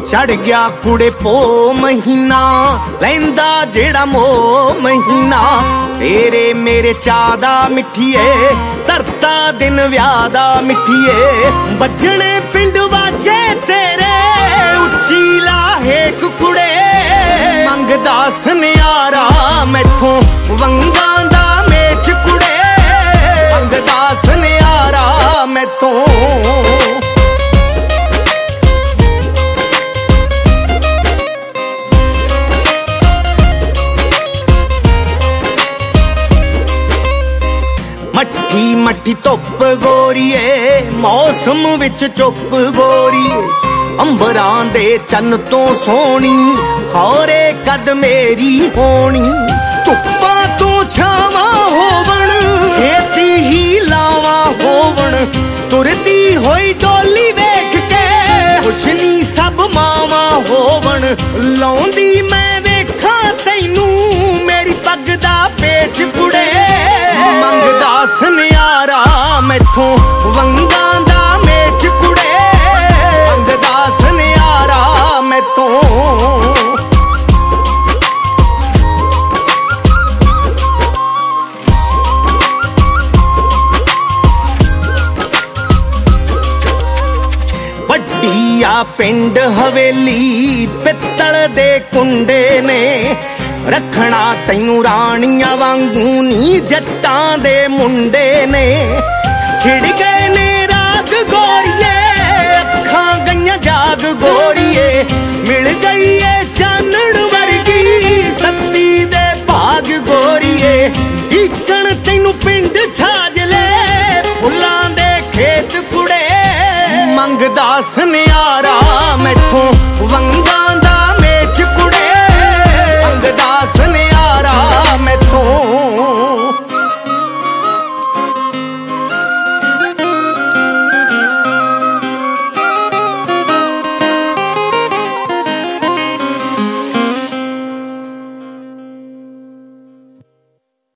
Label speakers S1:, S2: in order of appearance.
S1: चढ़ गया कुड़े पो महीना लैंदा जेड़ा मो महीना तेरे मेरे चादा मिठिए धरता दिन व्यादा मिठिए बजने पिंड बाजे तेरे उच्ची लाहे कुड़े मंगदा सनियारा मैथों वंगा दा मेच कुड़े मंगदा सनियारा मैथों मट्ठी मट्ठी धुप गोरीए मौसम विच चुप गोरीए अंबरां दे चन्न तो सोहनी खौरे कद मेरी होनी धुप्पा तो छावां होवण छेती ही लावां होवण तुरदी होई डोली वेख के खुशनी सब मावां होवण लाउंदी मैं वेखां तैनू मेरी पग दा पेच कुड़े मंगदा सनियारा मैथों वंगा दा मेच कुड़े मंगदा सनियारा मैथों वड्डिया पिंड हवेली पित्तल दे कुंडे ने रखना तैनू रानियां वांगू नी जट्टां दे मुंडे ने छिड़ गए ने राग गोरिए अखां गईयां जाग गोरिए मिल गई है चानण वर्गी सत्ती दे भाग गोरिए इकण तैनू पिंड छाजले फुल्लां दे खेत कुड़े मंगदा सनियारा मैथों